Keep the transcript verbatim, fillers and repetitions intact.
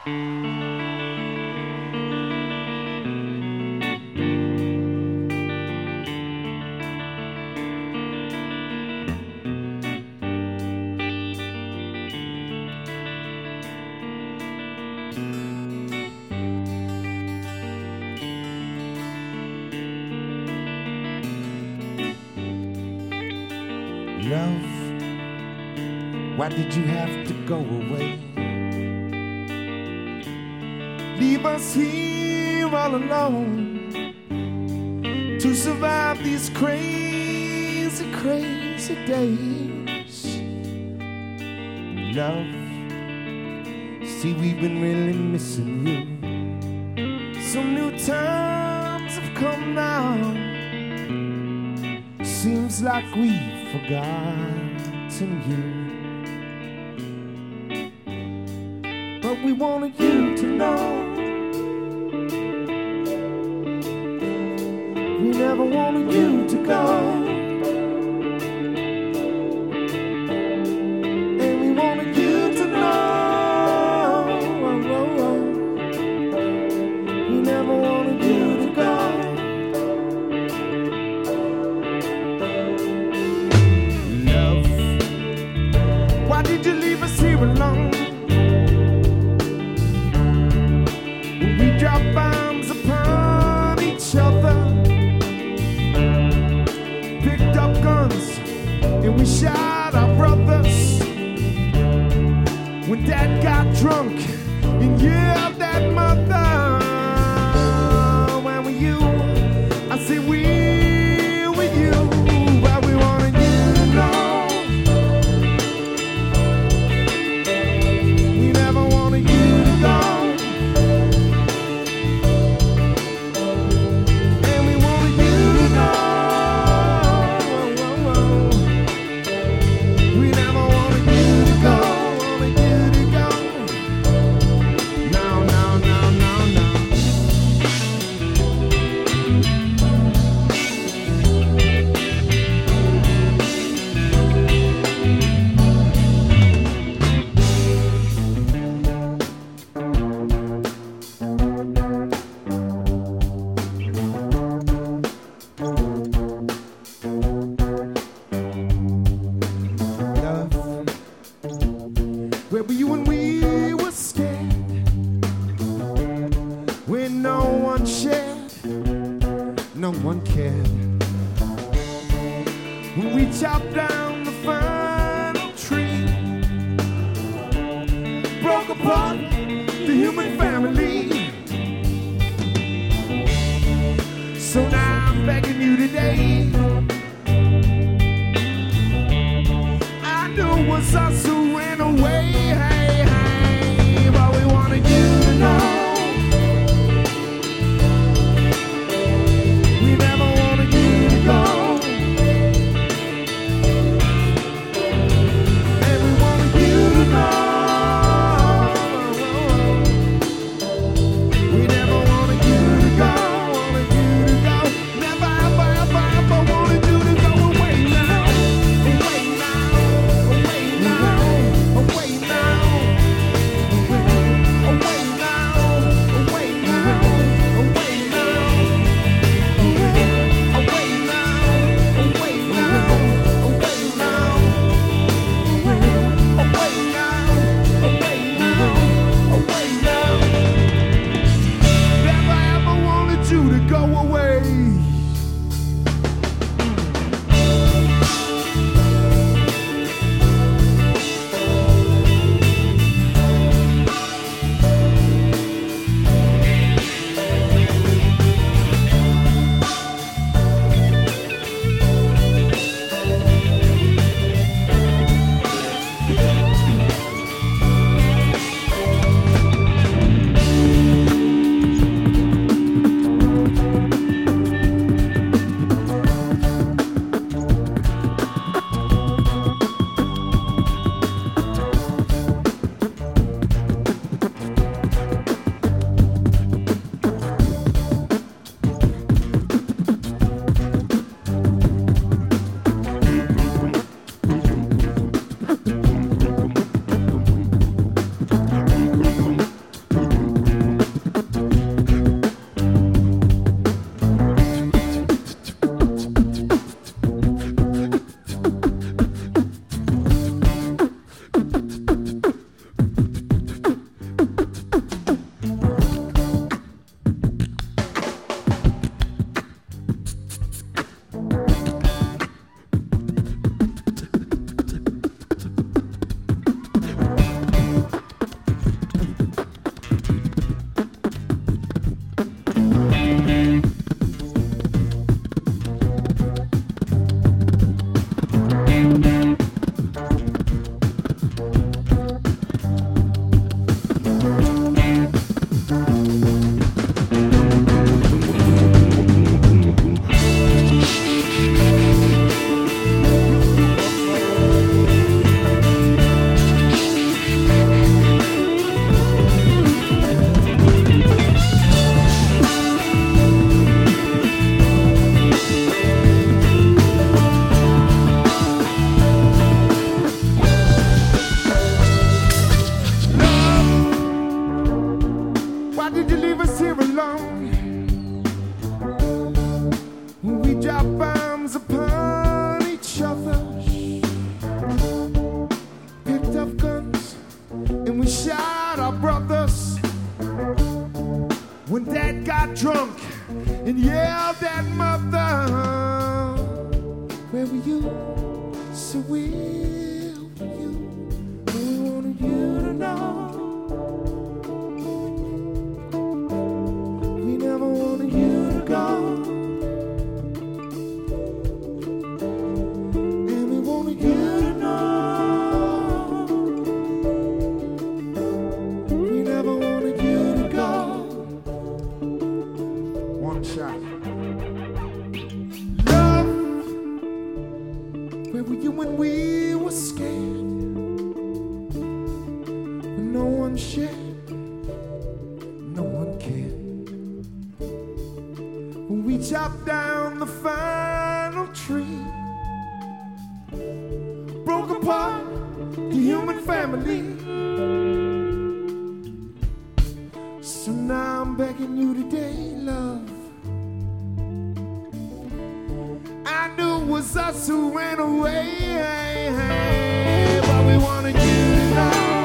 Love, why did you have to go away? Leave us here all alone to survive these crazy, crazy days. Love, see, we've been really missing you. Some new times have come now. Seems like we've forgotten you, but we wanted you to know we never wanted you to go, and we wanted you to know we never wanted you to go. Why did you leave us here alone? When we drop bombs upon each other, picked up guns and we shot our brothers. When Dad got drunk and yelled at Mother, where were you? I said we were you, but we wanted you to know. Where were you when we were scared? When no one shared, no one cared. When we chopped down the final tree, broke apart the human family. So now I'm begging you today, I knew it was us who ran away, hey, hey, but we wanted you to know we never wanted you to go, and we wanted you to know Why did you leave us here alone? When we drop bombs upon each other, picked up guns and we shot our brothers. When Dad got drunk and yelled at Mother, where were you? So where were you? We wanted you to know. We never wanted you to go. And we wanted you to know. We never wanted you to go. One shot. Love, where were you when we were scared? When no one shared, no one cared. When we chopped down the final tree, broke apart the human family. So now I'm begging you today, love. I knew it was us who ran away, but we wanted you to know.